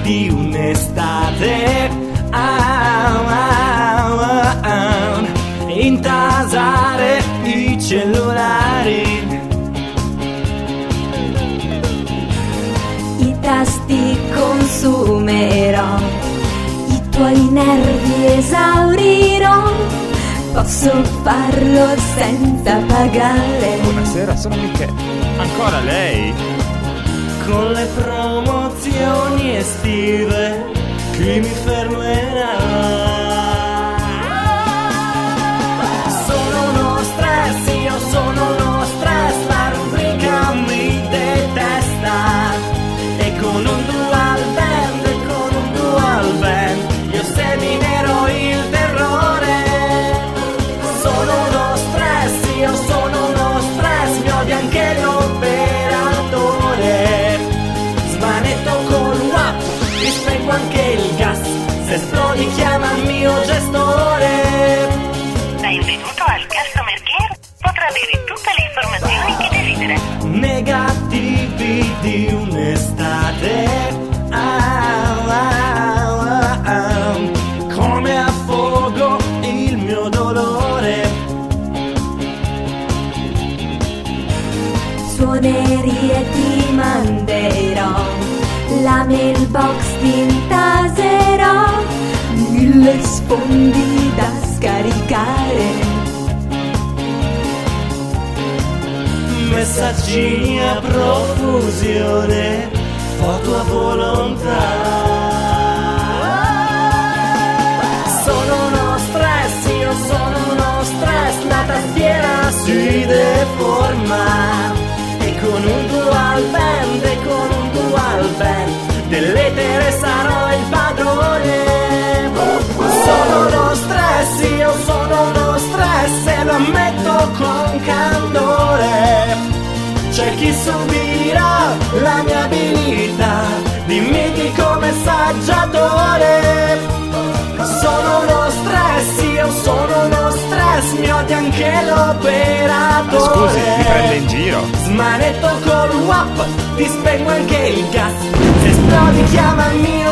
di un'estate, intasare i cellulari, i tasti consumerò, i tuoi nervi esaurirò, posso farlo senza pagare. Buonasera, sono Michele. Ancora lei? con le promozioni estive, chi mi fermerà? Sono uno stress, io sono uno stress, la rubrica mi detesta. E con un dual band, io seminerò il terrore. Sono uno stress, io sono uno stress, mi odia anche l'operatore. Smanetto col WAP, ti spengo anche il gas, se esplodi chiama il mio gestore. Benvenuto al Customer Care, potrà avere tutte le informazioni che desidera. Negativi di un'estate, come affogo il mio dolore. Suonerie ti manderò, la mailbox ti intaserò, 1000 sfondi da scaricare. Messaggini a profusione, foto a volontà. Sono uno stress, io sono uno stress, la tastiera si deforma. E con un dual band, dell'etere sarò il padrone. Sono uno stress, io sono uno stress, e lo ammetto con candore. C'è chi subirà la mia abilità di mitico messaggiatore. Sono uno stress, io sono uno stress, mi odia anche l'operatore. Scusi, mi prende in giro? Smanetto col WAP, ti spengo anche il gas, se esplodi chiama il mio